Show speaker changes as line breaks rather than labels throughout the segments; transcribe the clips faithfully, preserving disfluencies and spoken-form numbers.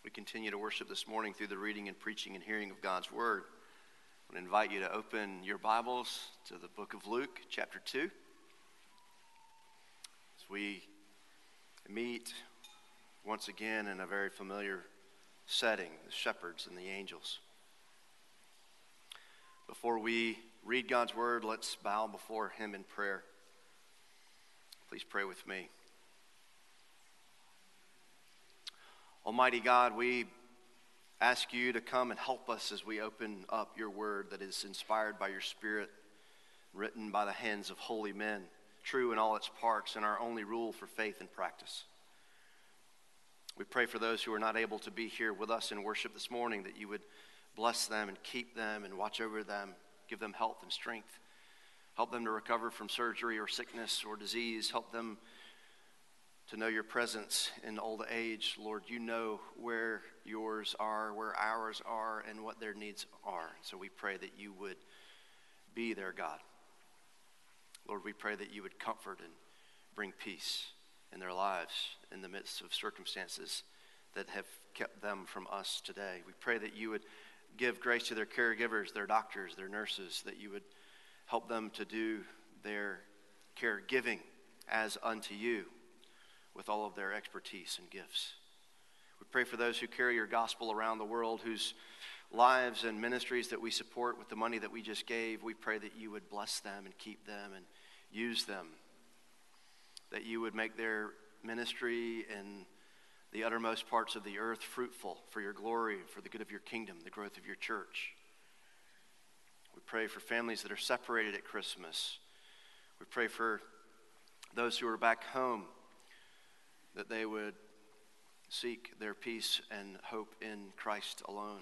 We continue to worship this morning through the reading and preaching and hearing of God's Word. I want to invite you to open your Bibles to the book of Luke, chapter two. As we meet once again in a very familiar setting, the shepherds and the angels. Before we read God's Word, let's bow before Him in prayer. Please pray with me. Almighty God, we ask you to come and help us as we open up your word that is inspired by your Spirit, written by the hands of holy men, true in all its parts, and our only rule for faith and practice. We pray for those who are not able to be here with us in worship this morning, that you would bless them and keep them and watch over them, give them health and strength. Help them to recover from surgery or sickness or disease. Help them to know your presence in old age. Lord, you know where yours are, where ours are, and what their needs are. So we pray that you would be their God. Lord, we pray that you would comfort and bring peace in their lives in the midst of circumstances that have kept them from us today. We pray that you would give grace to their caregivers, their doctors, their nurses, that you would help them to do their caregiving as unto you, with all of their expertise and gifts. We pray for those who carry your gospel around the world, whose lives and ministries that we support with the money that we just gave. We pray that you would bless them and keep them and use them, that you would make their ministry in the uttermost parts of the earth fruitful for your glory and for the good of your kingdom, the growth of your church. We pray for families that are separated at Christmas. We pray for those who are back home, that they would seek their peace and hope in Christ alone.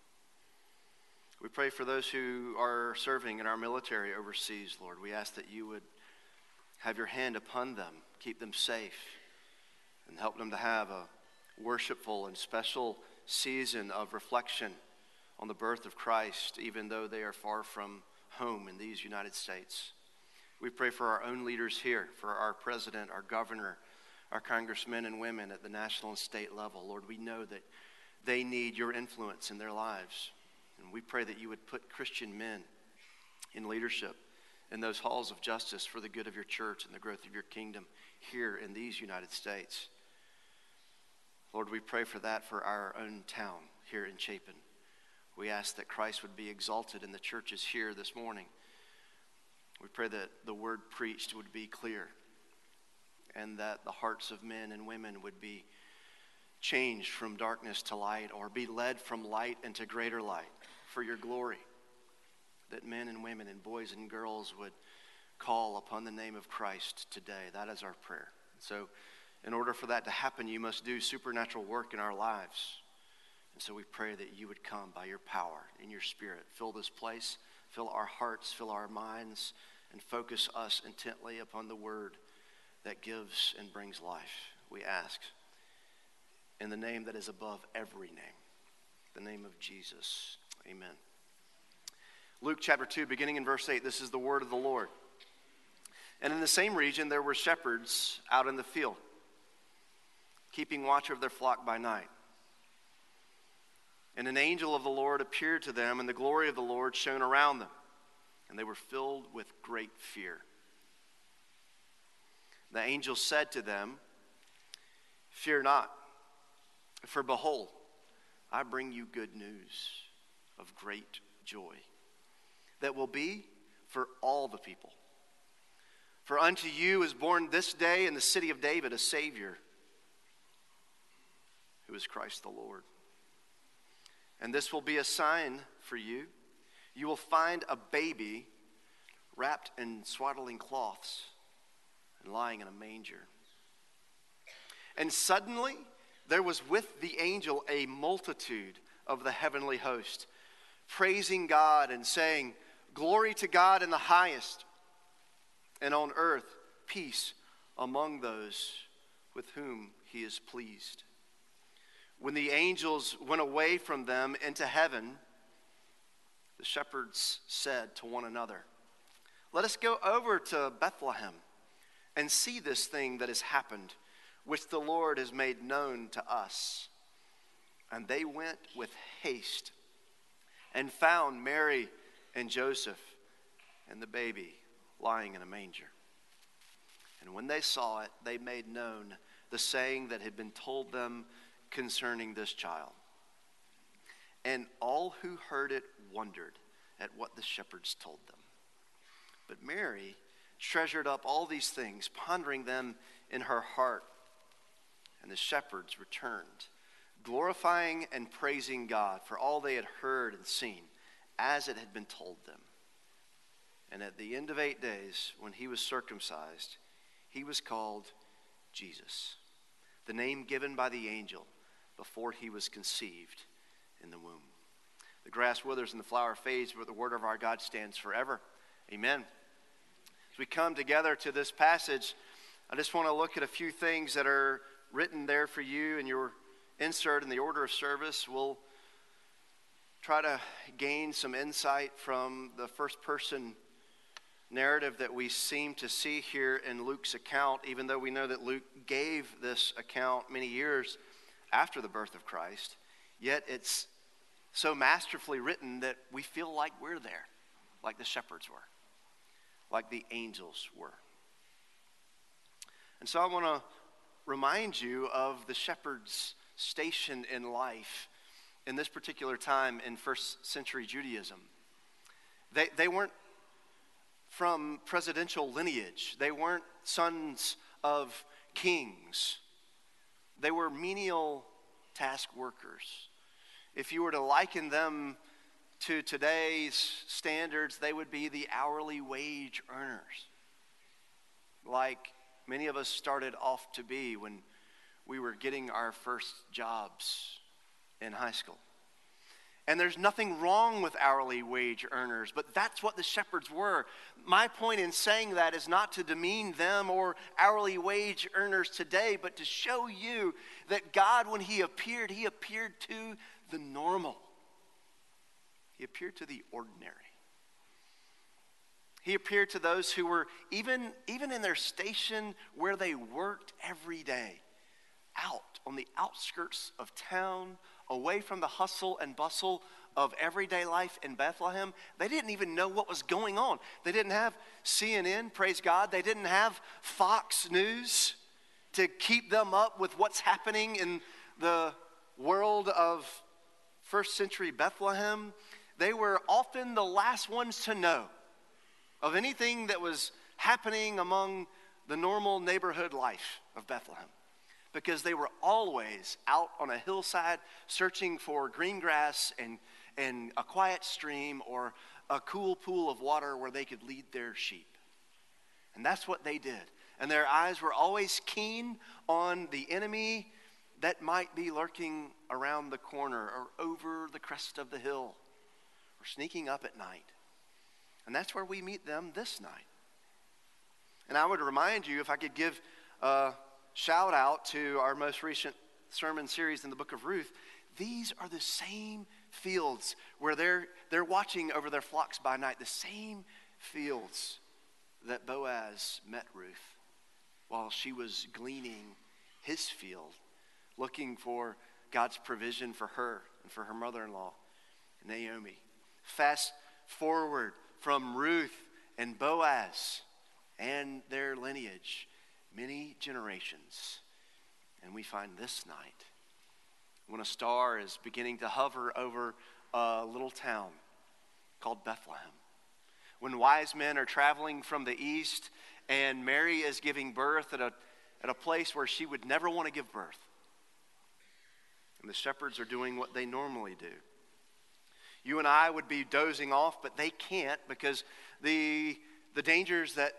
We pray for those who are serving in our military overseas, Lord. We ask that you would have your hand upon them, keep them safe, and help them to have a worshipful and special season of reflection on the birth of Christ, even though they are far from home in these United States. We pray for our own leaders here, for our president, our governor, our congressmen and women at the national and state level. Lord, we know that they need your influence in their lives. And we pray that you would put Christian men in leadership in those halls of justice for the good of your church and the growth of your kingdom here in these United States. Lord, we pray for that for our own town here in Chapin. We ask that Christ would be exalted in the churches here this morning. We pray that the word preached would be clear, and that the hearts of men and women would be changed from darkness to light, or be led from light into greater light for your glory. That men and women and boys and girls would call upon the name of Christ today. That is our prayer. So in order for that to happen, you must do supernatural work in our lives. And so we pray that you would come by your power in your Spirit. Fill this place, fill our hearts, fill our minds, and focus us intently upon the word that gives and brings life. We ask in the name that is above every name, the name of Jesus. Amen. Luke chapter two, beginning in verse eight, this is the word of the Lord. And in the same region there were shepherds out in the field, keeping watch over their flock by night. And an angel of the Lord appeared to them, and the glory of the Lord shone around them, and they were filled with great fear. The angel said to them, "Fear not, for behold, I bring you good news of great joy that will be for all the people. For unto you is born this day in the city of David a Savior, who is Christ the Lord. And this will be a sign for you. You will find a baby wrapped in swaddling cloths and lying in a manger." And suddenly there was with the angel a multitude of the heavenly host, praising God and saying, "Glory to God in the highest, and on earth peace among those with whom he is pleased." When the angels went away from them into heaven, the shepherds said to one another, "Let us go over to Bethlehem and see this thing that has happened, which the Lord has made known to us." And they went with haste and found Mary and Joseph and the baby lying in a manger. And when they saw it, they made known the saying that had been told them concerning this child. And all who heard it wondered at what the shepherds told them. But Mary treasured up all these things, pondering them in her heart. And the shepherds returned, glorifying and praising God for all they had heard and seen, as it had been told them. And at the end of eight days, when he was circumcised, he was called Jesus, the name given by the angel before he was conceived in the womb. The grass withers and the flower fades, but the word of our God stands forever. Amen. As we come together to this passage, I just want to look at a few things that are written there for you in your insert in the order of service. We'll try to gain some insight from the first person narrative that we seem to see here in Luke's account, even though we know that Luke gave this account many years after the birth of Christ. Yet it's so masterfully written that we feel like we're there, like the shepherds were, like the angels were. And so I want to remind you of the shepherd's station in life in this particular time in first century Judaism. They, they weren't from presidential lineage. They weren't sons of kings. They were menial task workers. If you were to liken them to today's standards, they would be the hourly wage earners, like many of us started off to be when we were getting our first jobs in high school. And there's nothing wrong with hourly wage earners, but that's what the shepherds were. My point in saying that is not to demean them or hourly wage earners today, but to show you that God, when he appeared, he appeared to the normal. He appeared to the ordinary. He appeared to those who were, even, even in their station where they worked every day, out on the outskirts of town, away from the hustle and bustle of everyday life in Bethlehem. They didn't even know what was going on. They didn't have C N N, praise God. They didn't have Fox News to keep them up with what's happening in the world of first century Bethlehem. They were often the last ones to know of anything that was happening among the normal neighborhood life of Bethlehem, because they were always out on a hillside searching for green grass and, and a quiet stream or a cool pool of water where they could lead their sheep. And that's what they did. And their eyes were always keen on the enemy that might be lurking around the corner or over the crest of the hill or sneaking up at night. And that's where we meet them this night. And I would remind you, if I could give a shout out to our most recent sermon series in the book of Ruth, these are the same fields where they're, they're watching over their flocks by night, the same fields that Boaz met Ruth while she was gleaning his field, looking for God's provision for her and for her mother-in-law, Naomi. Fast forward from Ruth and Boaz and their lineage many generations, and we find this night when a star is beginning to hover over a little town called Bethlehem, when wise men are traveling from the east and Mary is giving birth at a, at a place where she would never want to give birth, and the shepherds are doing what they normally do. You and I would be dozing off, but they can't, because the, the dangers that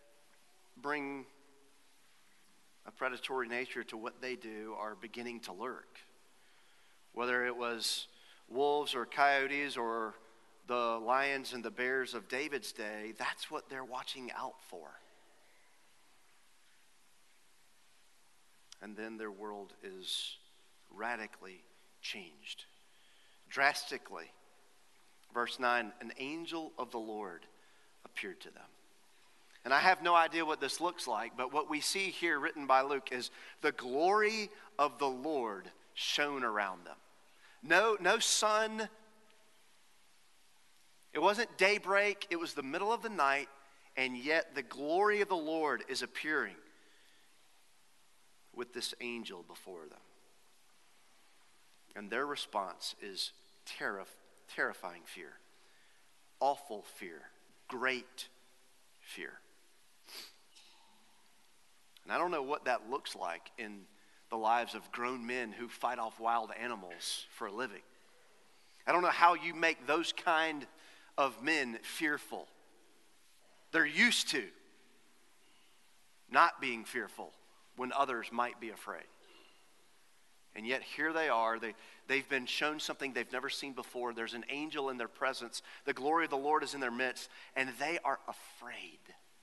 bring a predatory nature to what they do are beginning to lurk. Whether it was wolves or coyotes or the lions and the bears of David's day, that's what they're watching out for. And then their world is radically changed, drastically. Verse nine, an angel of the Lord appeared to them. And I have no idea what this looks like, but what we see here written by Luke is the glory of the Lord shone around them. No, no sun. It wasn't daybreak. It was the middle of the night, and yet the glory of the Lord is appearing with this angel before them. And their response is terri- terrifying fear, awful fear, great fear. And I don't know what that looks like in the lives of grown men who fight off wild animals for a living. I don't know how you make those kind of men fearful. They're used to not being fearful when others might be afraid. And yet here they are. They, they've been shown something they've never seen before. There's an angel in their presence. The glory of the Lord is in their midst, and they are afraid.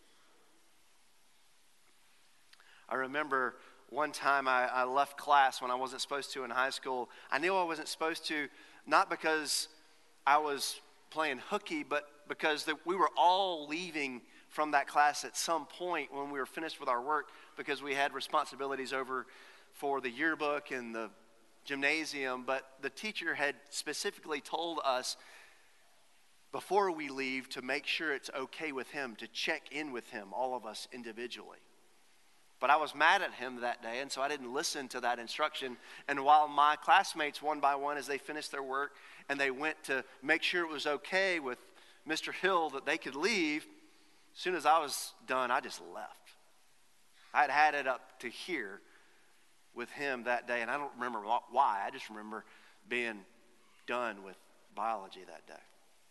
I remember one time I, I left class when I wasn't supposed to in high school. I knew I wasn't supposed to, not because I was playing hooky, but because the, we were all leaving from that class at some point when we were finished with our work, because we had responsibilities over for the yearbook and the gymnasium. But the teacher had specifically told us before we leave to make sure it's okay with him, to check in with him, all of us individually. But I was mad at him that day, and so I didn't listen to that instruction. And while my classmates, one by one, as they finished their work, and they went to make sure it was okay with Mister Hill that they could leave, as soon as I was done, I just left. I had had it up to here with him that day, and I don't remember why. I just remember being done with biology that day.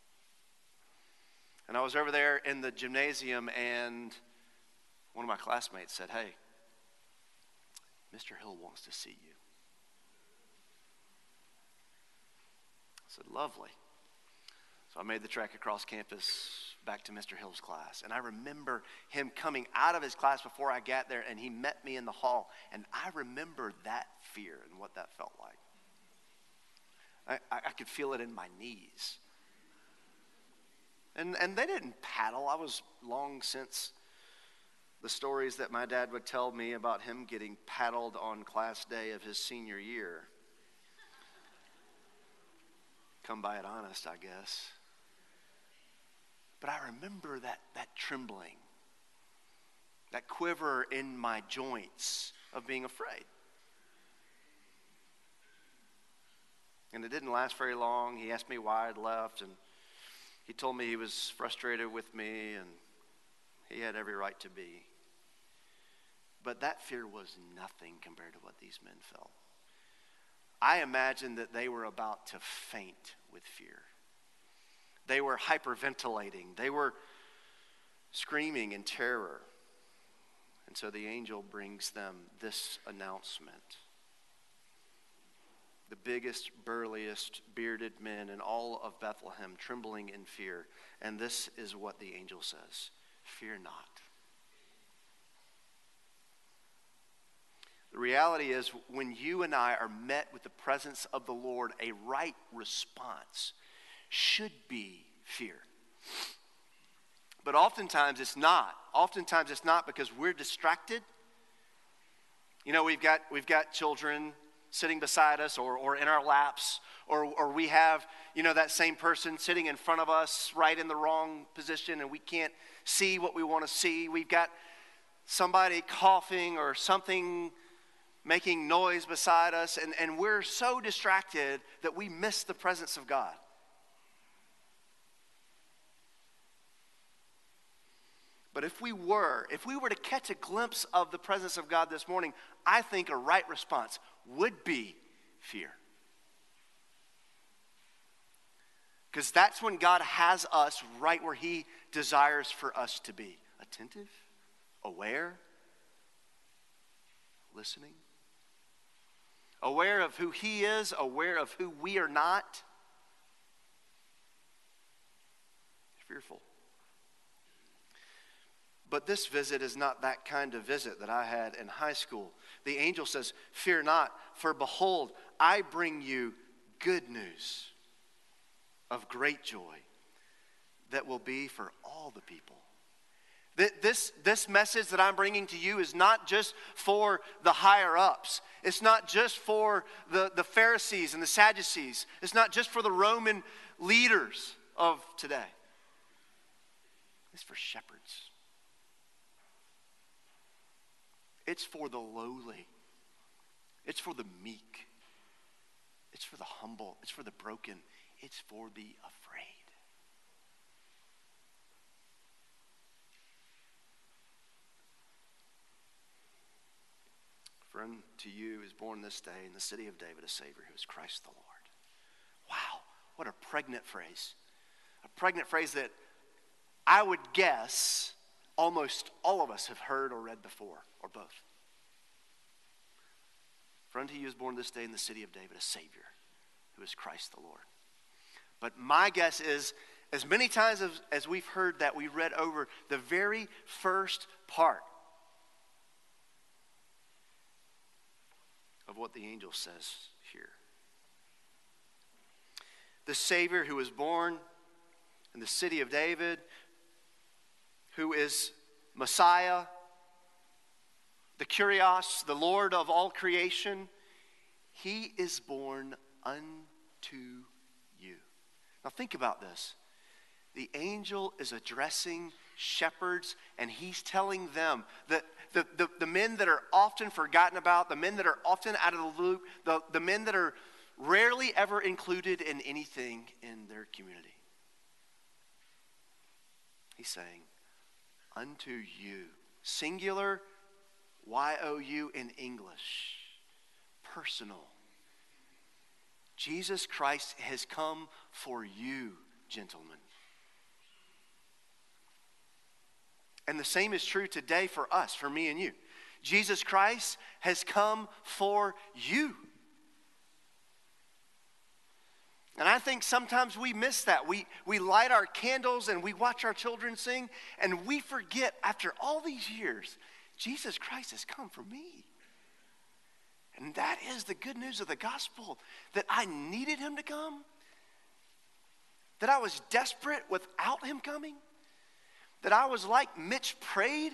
And I was over there in the gymnasium, and one of my classmates said, "Hey, Mister Hill wants to see you." I said, "Lovely." So I made the trek across campus back to Mister Hill's class. And I remember him coming out of his class before I got there, and he met me in the hall. And I remember that fear and what that felt like. I, I could feel it in my knees. And, and they didn't paddle. I was long since the stories that my dad would tell me about him getting paddled on class day of his senior year. Come by it honest, I guess. But I remember that, that trembling, that quiver in my joints of being afraid. And it didn't last very long. He asked me why I'd left, and he told me he was frustrated with me, and he had every right to be. But that fear was nothing compared to what these men felt. I imagined that they were about to faint with fear. They were hyperventilating. They were screaming in terror. And so the angel brings them this announcement. The biggest, burliest, bearded men in all of Bethlehem trembling in fear. And this is what the angel says: "Fear not." The reality is, when you and I are met with the presence of the Lord, a right response should be fear. But oftentimes it's not. Oftentimes it's not because we're distracted. You know, we've got we've got children sitting beside us or, or in our laps, or, or we have, you know, that same person sitting in front of us right in the wrong position, and we can't see what we want to see. We've got somebody coughing or something making noise beside us, and, and we're so distracted that we miss the presence of God. But if we were, if we were to catch a glimpse of the presence of God this morning, I think a right response would be fear. Because that's when God has us right where He desires for us to be. Attentive, aware, listening. Aware of who He is, aware of who we are not. Fearful. But this visit is not that kind of visit that I had in high school. The angel says, "Fear not, for behold, I bring you good news of great joy that will be for all the people." This, this message that I'm bringing to you is not just for the higher ups. It's not just for the, the Pharisees and the Sadducees. It's not just for the Roman leaders of today. It's for shepherds. It's for the lowly. It's for the meek. It's for the humble. It's for the broken. It's for the afraid. For unto you is born this day in the city of David a Savior who is Christ the Lord. Wow, what a pregnant phrase. A pregnant phrase that I would guess almost all of us have heard or read before, or both. For unto you is born this day in the city of David a Savior who is Christ the Lord. But my guess is, as many times as, as we've heard that, we read over the very first part of what the angel says here. The Savior who was born in the city of David, who is Messiah, the Kyrios, the Lord of all creation, he is born unto you. Now think about this. The angel is addressing shepherds, and he's telling them that the, the, the men that are often forgotten about, the men that are often out of the loop, the, the men that are rarely ever included in anything in their community. He's saying, unto you, singular, Y O U in English, personal. Jesus Christ has come for you, gentlemen. And the same is true today for us, for me and you. Jesus Christ has come for you. And I think sometimes we miss that. We, we light our candles and we watch our children sing, and we forget after all these years, Jesus Christ has come for me. And that is the good news of the gospel, that I needed him to come, that I was desperate without him coming, that I was like Mitch prayed.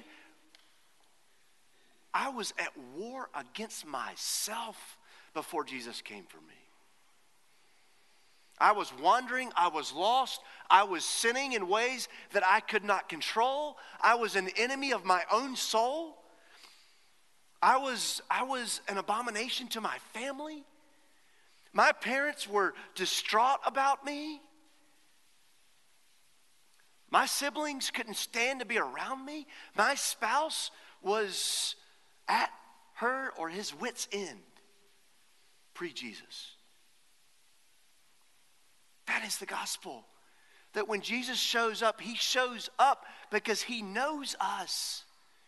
I was at war against myself before Jesus came for me. I was wandering, I was lost, I was sinning in ways that I could not control. I was an enemy of my own soul. I was, I was an abomination to my family. My parents were distraught about me. My siblings couldn't stand to be around me. My spouse was at her or his wit's end pre-Jesus. That is the gospel. That when Jesus shows up, he shows up because he knows us.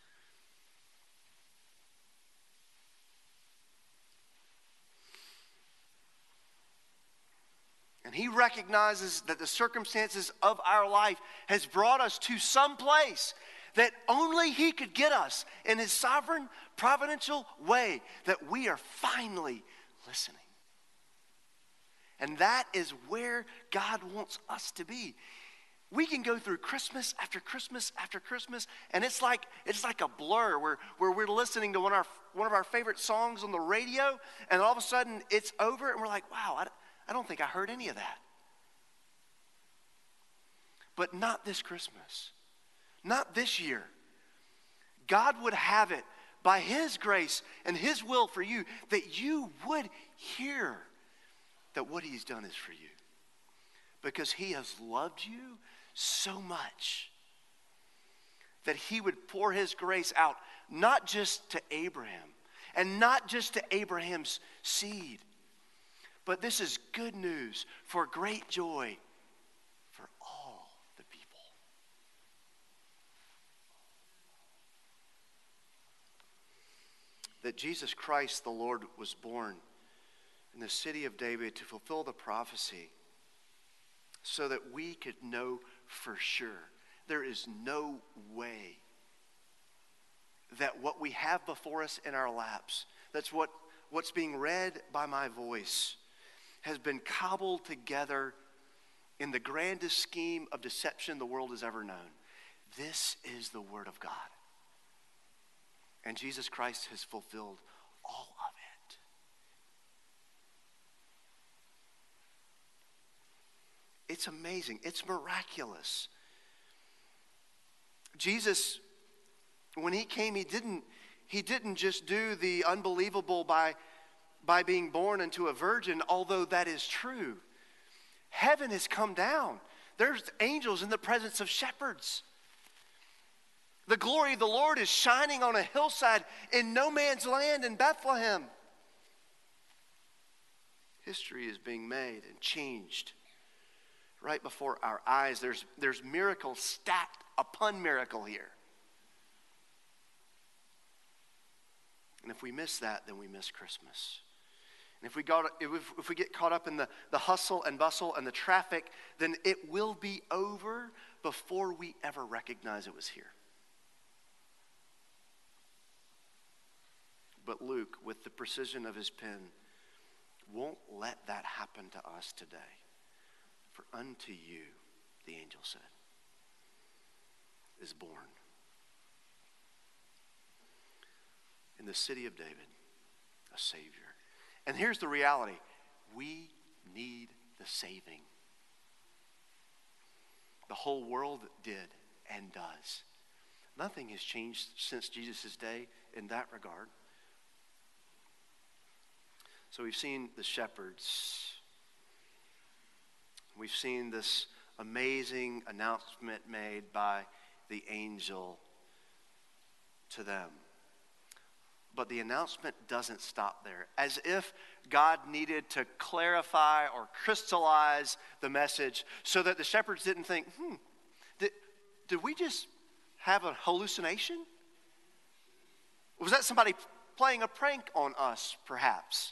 And he recognizes that the circumstances of our life has brought us to some place that only he could get us in his sovereign, providential way, that we are finally listening. And that is where God wants us to be. We can go through Christmas after Christmas after Christmas, and it's like it's like a blur where, where we're listening to one of, our, one of our favorite songs on the radio, and all of a sudden it's over, and we're like, wow, I, I don't think I heard any of that. But not this Christmas. Not this year. God would have it by his grace and his will for you that you would hear that what he's done is for you. Because he has loved you so much that he would pour his grace out, not just to Abraham and not just to Abraham's seed, but this is good news for great joy for all the people. That Jesus Christ the Lord was born in the city of David to fulfill the prophecy so that we could know for sure. There is no way that what we have before us in our laps, that's what, what's being read by my voice, has been cobbled together in the grandest scheme of deception the world has ever known. This is the Word of God. And Jesus Christ has fulfilled all of it. It's amazing. It's miraculous. Jesus, when he came, he didn't, he didn't just do the unbelievable by, by being born into a virgin, although that is true. Heaven has come down. There's angels in the presence of shepherds. The glory of the Lord is shining on a hillside in no man's land in Bethlehem. History is being made and changed right before our eyes. There's, there's miracle stacked upon miracle here. And if we miss that, then we miss Christmas. And if we, got, if, if we get caught up in the, the hustle and bustle and the traffic, then it will be over before we ever recognize it was here. But Luke, with the precision of his pen, won't let that happen to us today. For unto you, the angel said, is born in the city of David a Savior. And here's the reality. We need the saving. The whole world did and does. Nothing has changed since Jesus' day in that regard. So we've seen the shepherds. We've seen this amazing announcement made by the angel to them. But the announcement doesn't stop there. As if God needed to clarify or crystallize the message so that the shepherds didn't think, hmm, did, did we just have a hallucination? Was that somebody playing a prank on us, perhaps?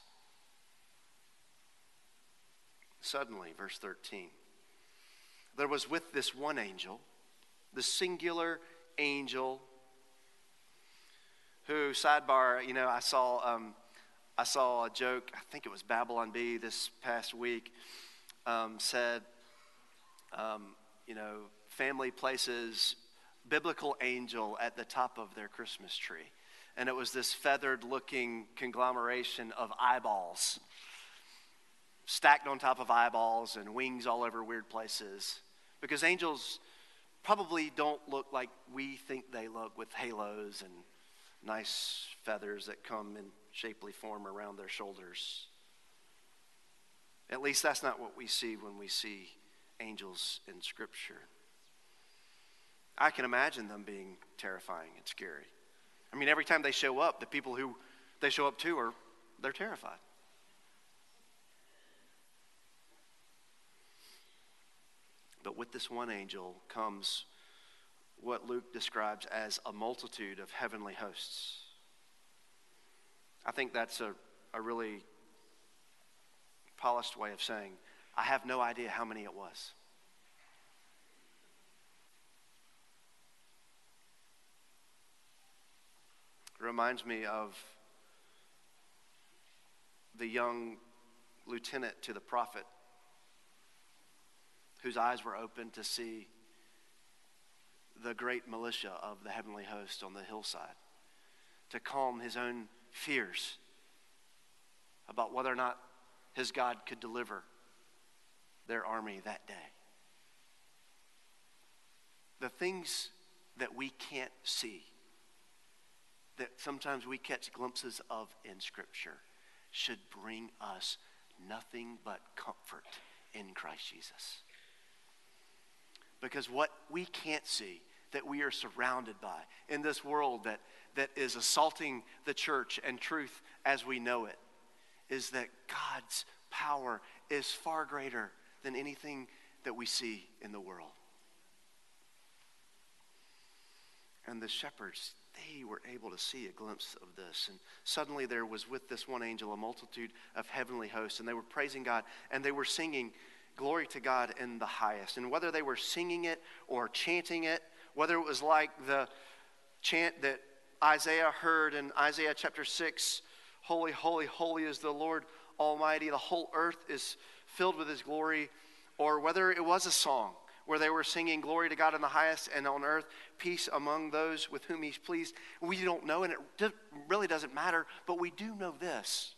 Suddenly, verse thirteen, there was with this one angel, the singular angel, who, sidebar, you know, I saw um, I saw a joke, I think it was Babylon Bee this past week, um, said, um, you know, family places biblical angel at the top of their Christmas tree. And it was this feathered-looking conglomeration of eyeballs, stacked on top of eyeballs and wings all over weird places. Because angels probably don't look like we think they look, with halos and nice feathers that come in shapely form around their shoulders. At least that's not what we see when we see angels in Scripture. I can imagine them being terrifying and scary. I mean, every time they show up, the people who they show up to are, they're terrified. But with this one angel comes what Luke describes as a multitude of heavenly hosts. I think that's a, a really polished way of saying, I have no idea how many it was. It reminds me of the young lieutenant to the prophet, whose eyes were opened to see the great militia of the heavenly host on the hillside, to calm his own fears about whether or not his God could deliver their army that day. The things that we can't see, that sometimes we catch glimpses of in Scripture, should bring us nothing but comfort in Christ Jesus. Because what we can't see, that we are surrounded by in this world that, that is assaulting the church and truth as we know it, is that God's power is far greater than anything that we see in the world. And the shepherds, they were able to see a glimpse of this. And suddenly there was with this one angel a multitude of heavenly hosts, and they were praising God, and they were singing glory to God in the highest. And whether they were singing it or chanting it, whether it was like the chant that Isaiah heard in Isaiah chapter six, holy, holy, holy is the Lord Almighty, the whole earth is filled with his glory, or whether it was a song, where they were singing glory to God in the highest and on earth, peace among those with whom he's pleased. We don't know, and it really doesn't matter, but we do know this.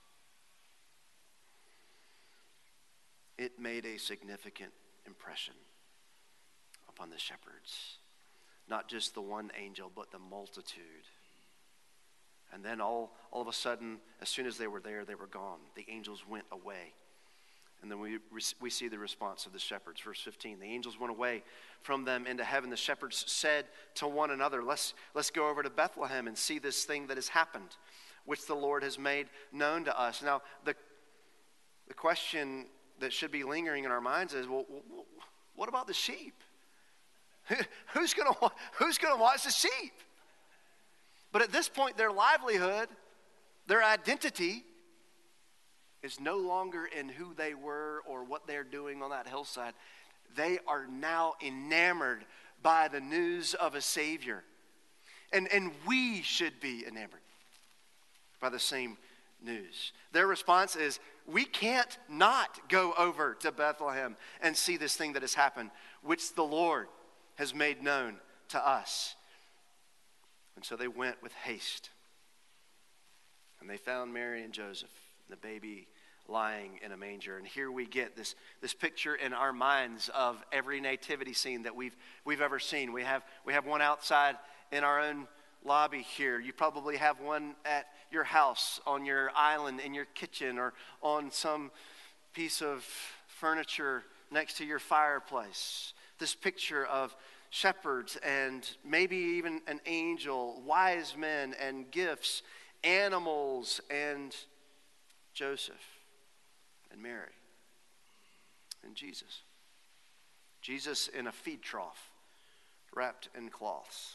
It made a significant impression upon the shepherds. Not just the one angel, but the multitude. And then all, all of a sudden, as soon as they were there, they were gone. The angels went away. And then we we see the response of the shepherds. Verse fifteen, the angels went away from them into heaven. The shepherds said to one another, let's, let's go over to Bethlehem and see this thing that has happened, which the Lord has made known to us. Now, the, the question that should be lingering in our minds is, well, what about the sheep? Who's going to who's going to watch the sheep? But at this point, their livelihood, their identity, is no longer in who they were or what they're doing on that hillside. They are now enamored by the news of a Savior. And, and we should be enamored by the same news. Their response is, we can't not go over to Bethlehem and see this thing that has happened, which the Lord has made known to us. And so they went with haste. And they found Mary and Joseph, the baby lying in a manger. And here we get this, this picture in our minds of every nativity scene that we've we've ever seen. We have we have one outside in our own lobby here. You probably have one at your house, on your island, in your kitchen, or on some piece of furniture next to your fireplace. This picture of shepherds and maybe even an angel, wise men and gifts, animals and Joseph and Mary and Jesus. Jesus in a feed trough, wrapped in cloths.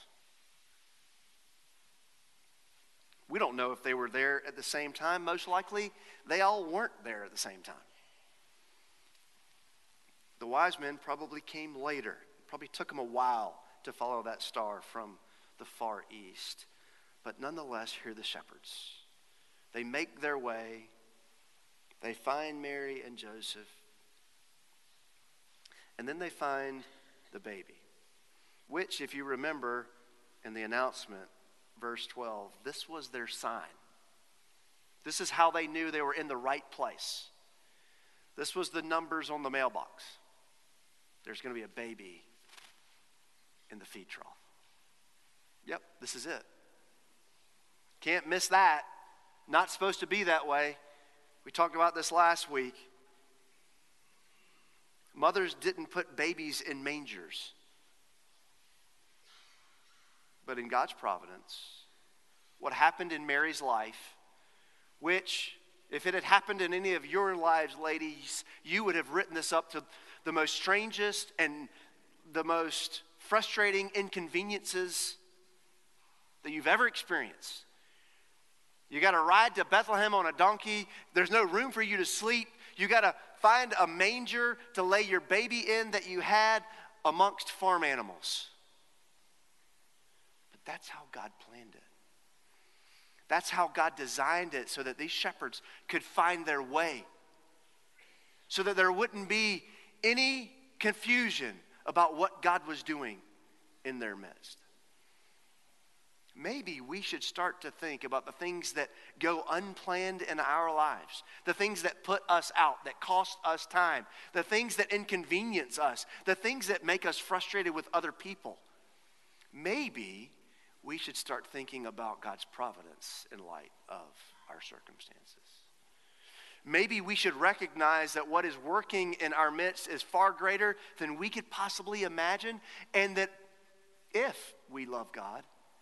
We don't know if they were there at the same time. Most likely, they all weren't there at the same time. The wise men probably came later. It probably took them a while to follow that star from the far east. But nonetheless, here are the shepherds. They make their way. They find Mary and Joseph. And then they find the baby, which, if you remember in the announcement, verse twelve, this was their sign. This is how they knew they were in the right place. This was the numbers on the mailbox. There's going to be a baby in the feed trough. Yep, this is it. Can't miss that. Not supposed to be that way. We talked about this last week. Mothers didn't put babies in mangers. But in God's providence, what happened in Mary's life, which, if it had happened in any of your lives, ladies, you would have written this up to the most strangest and the most frustrating inconveniences that you've ever experienced. You got to ride to Bethlehem on a donkey. There's no room for you to sleep. You got to find a manger to lay your baby in that you had amongst farm animals. But that's how God planned it. That's how God designed it, so that these shepherds could find their way. So that there wouldn't be any confusion about what God was doing in their midst. Maybe we should start to think about the things that go unplanned in our lives, the things that put us out, that cost us time, the things that inconvenience us, the things that make us frustrated with other people. Maybe we should start thinking about God's providence in light of our circumstances. Maybe we should recognize that what is working in our midst is far greater than we could possibly imagine, and that if we love God,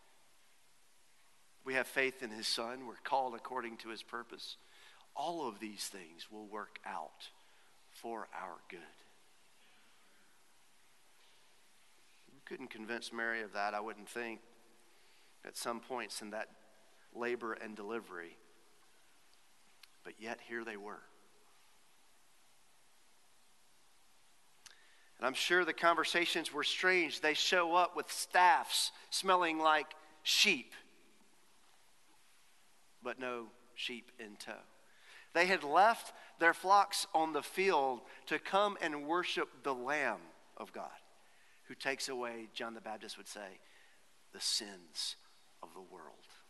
we have faith in His Son, we're called according to His purpose, all of these things will work out for our good. We couldn't convince Mary of that, I wouldn't think, at some points in that labor and delivery. But yet here they were. And I'm sure the conversations were strange. They show up with staffs smelling like sheep, but no sheep in tow. They had left their flocks on the field to come and worship the Lamb of God, who takes away, John the Baptist would say, the sins of the world.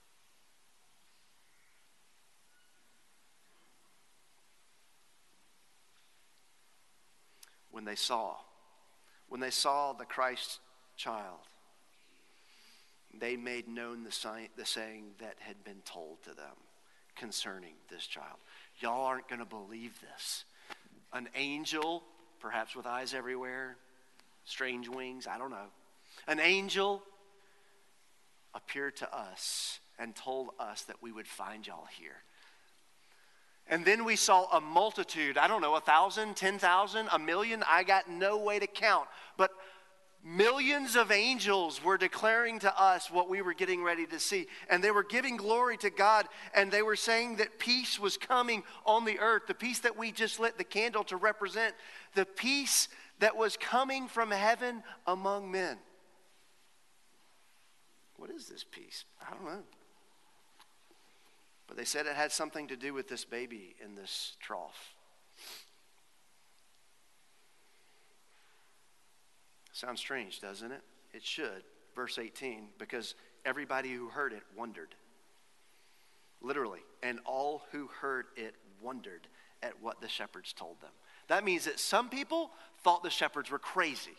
When they saw, when they saw the Christ child, they made known the, sign, the saying that had been told to them concerning this child. Y'all aren't going to believe this. An angel, perhaps with eyes everywhere, strange wings, I don't know. An angel appeared to us and told us that we would find y'all here. And then we saw a multitude, I don't know, a thousand, ten thousand, a million, I got no way to count. But millions of angels were declaring to us what we were getting ready to see. And they were giving glory to God, and they were saying that peace was coming on the earth. The peace that we just lit the candle to represent. The peace that was coming from heaven among men. What is this peace? I don't know. But they said it had something to do with this baby in this trough. Sounds strange, doesn't it? It should. Verse eighteen, because everybody who heard it wondered. Literally. And all who heard it wondered at what the shepherds told them. That means that some people thought the shepherds were crazy.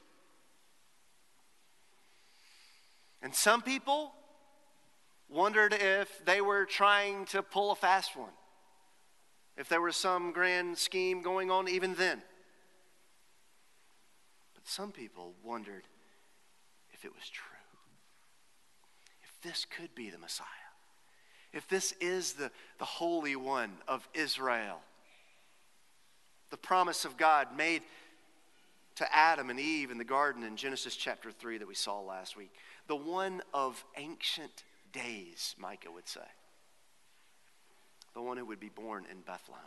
And some people wondered if they were trying to pull a fast one. If there was some grand scheme going on even then. But some people wondered if it was true. If this could be the Messiah. If this is the, the Holy One of Israel. The promise of God made to Adam and Eve in the garden in Genesis chapter three that we saw last week. The one of ancient days, Micah would say. The one who would be born in Bethlehem.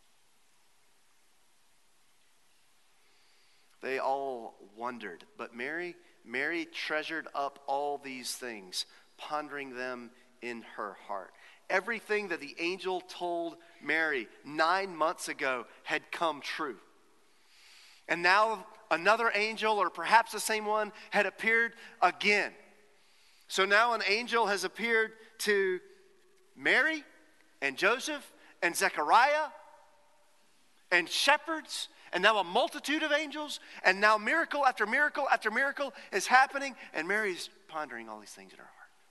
They all wondered, but Mary, Mary treasured up all these things, pondering them in her heart. Everything that the angel told Mary nine months ago had come true. And now another angel, or perhaps the same one, had appeared again. So now an angel has appeared to Mary and Joseph and Zechariah and shepherds, and now a multitude of angels, and now miracle after miracle after miracle is happening, and Mary's pondering all these things in her heart.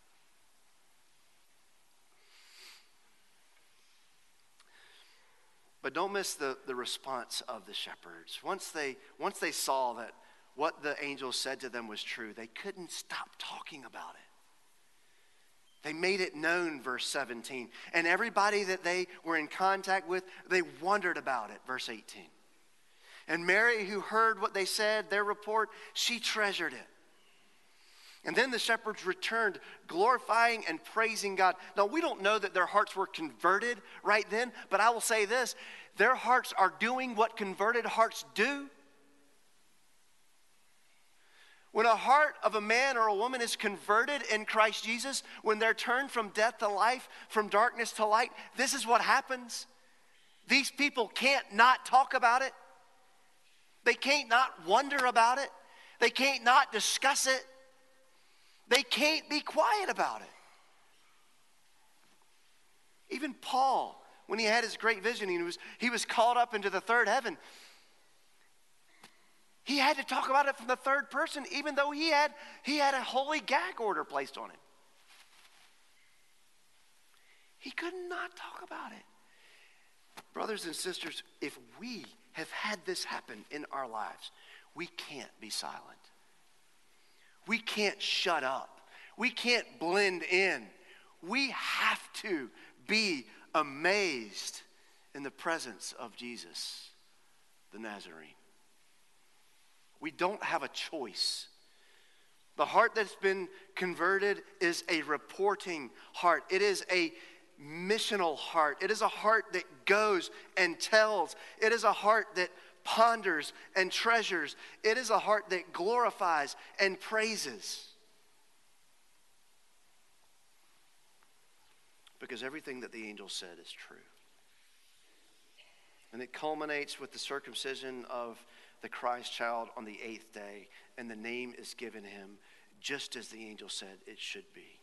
But don't miss the, the response of the shepherds. Once they, once they saw that what the angel said to them was true, they couldn't stop talking about it. They made it known, verse seventeen. And everybody that they were in contact with, they wondered about it, verse eighteen. And Mary, who heard what they said, their report, she treasured it. And then the shepherds returned, glorifying and praising God. Now, we don't know that their hearts were converted right then, but I will say this. Their hearts are doing what converted hearts do. When a heart of a man or a woman is converted in Christ Jesus, when they're turned from death to life, from darkness to light, this is what happens. These people can't not talk about it. They can't not wonder about it. They can't not discuss it. They can't be quiet about it. Even Paul, when he had his great vision, he was, he was caught up into the third heaven. He had to talk about it from the third person, even though he had, he had a holy gag order placed on him. He could not talk about it. Brothers and sisters, if we have had this happen in our lives, we can't be silent. We can't shut up. We can't blend in. We have to be amazed in the presence of Jesus, the Nazarene. We don't have a choice. The heart that's been converted is a reporting heart. It is a missional heart. It is a heart that goes and tells. It is a heart that ponders and treasures. It is a heart that glorifies and praises. Because everything that the angel said is true. And it culminates with the circumcision of the Christ child on the eighth day, and the name is given him just as the angel said it should be.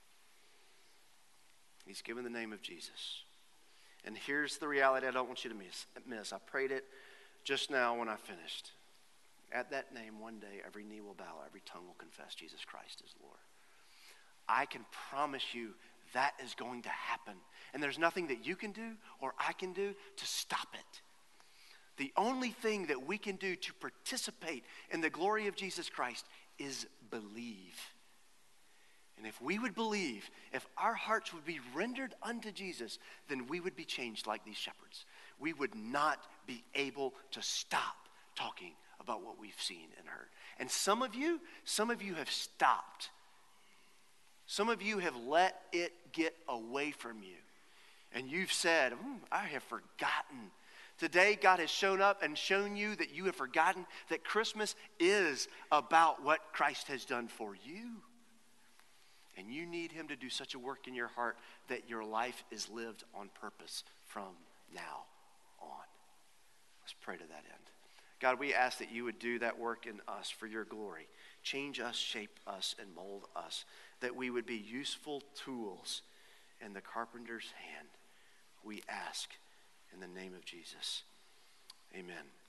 He's given the name of Jesus. And here's the reality I don't want you to miss. miss. I prayed it just now when I finished. At that name, one day, every knee will bow, every tongue will confess Jesus Christ is Lord. I can promise you that is going to happen. And there's nothing that you can do or I can do to stop it. The only thing that we can do to participate in the glory of Jesus Christ is believe. And if we would believe, if our hearts would be rendered unto Jesus, then we would be changed like these shepherds. We would not be able to stop talking about what we've seen and heard. And some of you, some of you have stopped. Some of you have let it get away from you. And you've said, mm, I have forgotten. Today, God has shown up and shown you that you have forgotten that Christmas is about what Christ has done for you. And you need him to do such a work in your heart that your life is lived on purpose from now on. Let's pray to that end. God, we ask that you would do that work in us for your glory. Change us, shape us, and mold us, that we would be useful tools in the carpenter's hand. We ask in the name of Jesus. Amen.